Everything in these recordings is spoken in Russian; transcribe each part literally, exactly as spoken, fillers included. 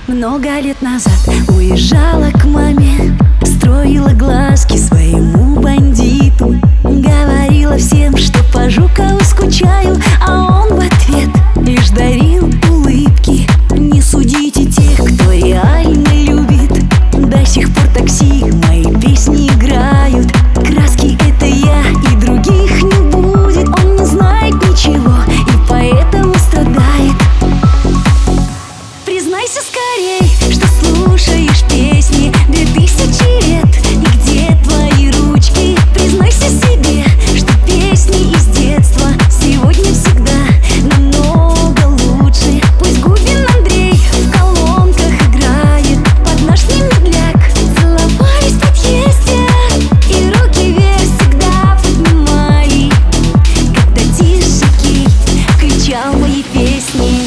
Много лет назад уезжала к маме, строила глазки своему бандиту, говорила всем, что по Жукову скучаю, а он в ответ лишь дарил улыбки. Не судите тех, кто реально любит, до сих пор такси мои песни играют. Краски — это я, и других не будет. Он не знает ничего и поэтому страдает. Признайся скорей, что слушаешь песни две тысячи лет, и где твои ручки? Признайся себе, что песни из детства сегодня всегда намного лучше. Пусть Губин Андрей в колонках играет под наш медляк, целовались в подъезде и руки вверх всегда поднимали, когда Тишакей кричал мои песни.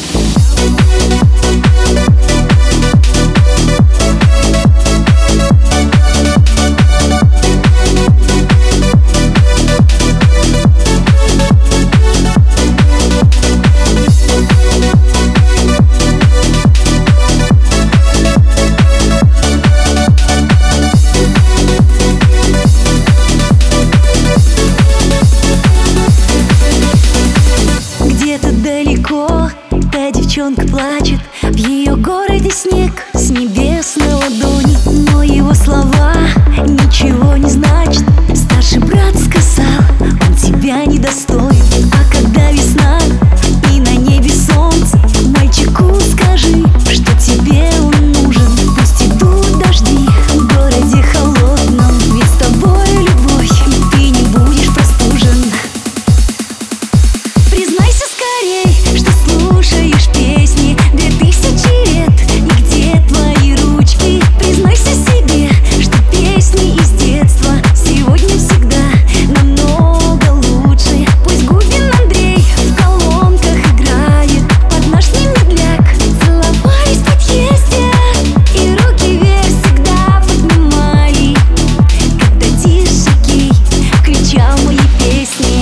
Где-то далеко та девчонка плачет, в ее городе снег с небес на ладони, но его слова ничего не значат. Старший брат сказал, он тебя недостоин. А когда весна и на небе солнце, мальчику скажи, что тебе он нужен. Пусть идут дожди в городе холодном, ведь с тобой любовь, и ты не будешь простужен. Признайся скорей, что слушаешь песни две тысячи лет, и где твои ручки? Признайся себе, что песни из детства сегодня всегда намного лучше. Пусть Губин Андрей в колонках играет под наш медляк, целовались в подъезде и руки вверх всегда поднимали, когда Тишакей кричал мои песни.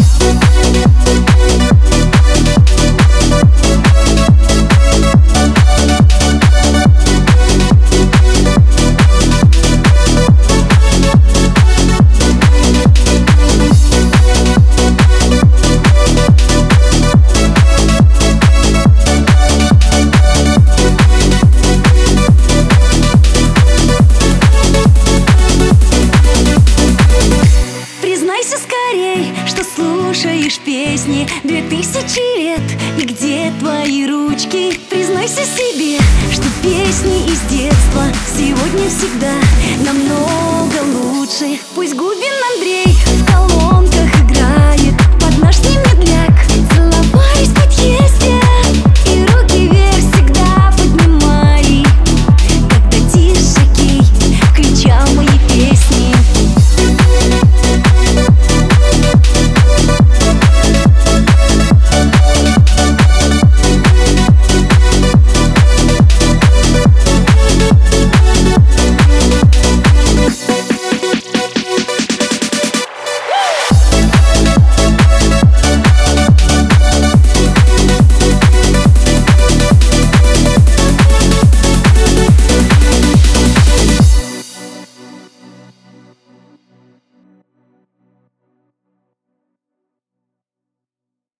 Признайся скорей, что слушаешь песни две тысячи лет, и где твои ручки? Признайся себе, что песни из детства сегодня всегда намного лучше. Пусть Губин Андрей